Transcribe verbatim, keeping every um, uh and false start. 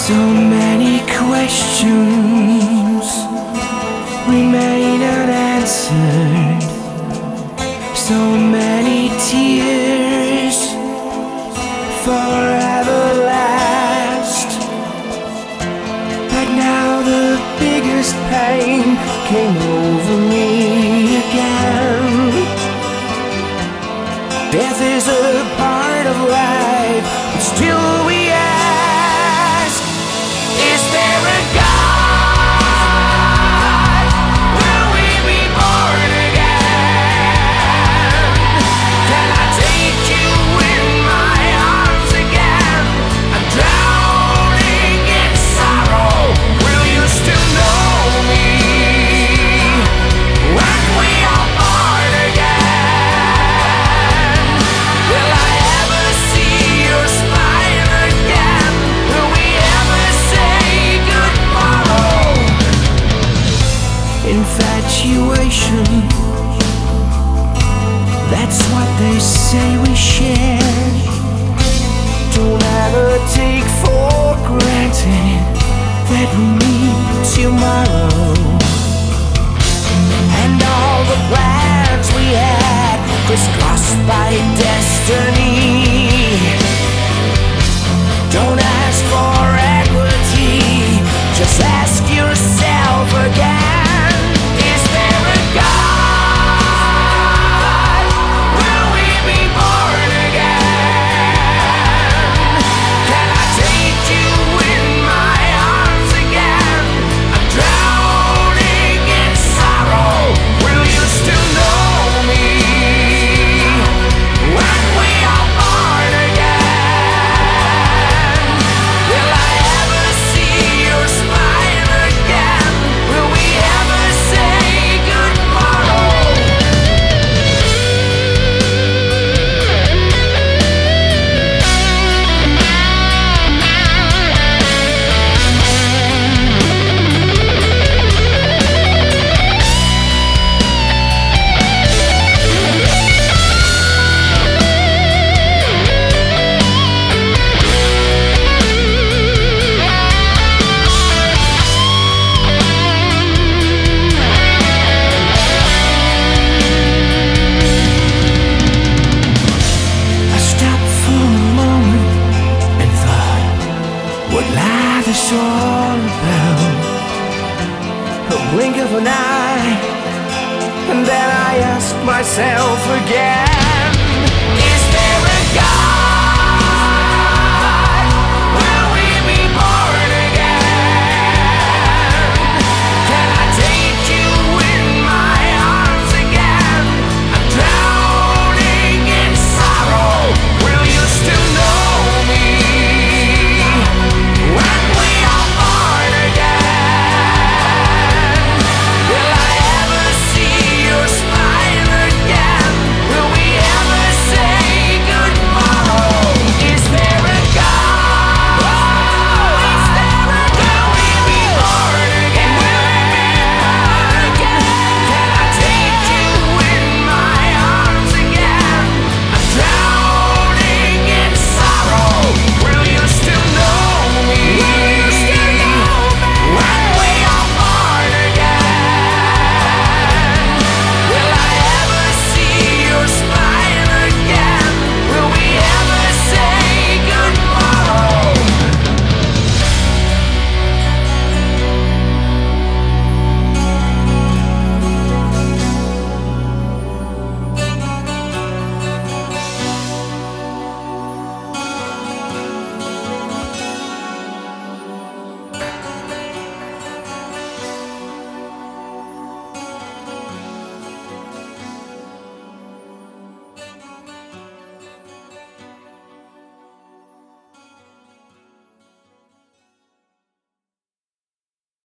So many questions remain unanswered. So many tears forever last. But now the biggest pain came over me again. Death is a part of life, but still we ask, is there a God? Will we be born again? Can I take you in my arms again? I'm drowning in sorrow. Will you still know me when we are born again? Will I ever see your smile again? Will we ever say good morrow? Infatuation, that's what they say we share. Don't ever take for granted that we meet tomorrow. And all the plans we had crisscrossed by destiny. Don't ask for equity, just ask yourself again, is there a God? Will we be born again? Can I take you in my arms again? I'm drowning in sorrow. Will you still know me when we are born again? Will I ever see your smile again? Will we ever say good morrow? I stopped for a moment and thought what life is all about. A blink of an eye, and then I asked myself again,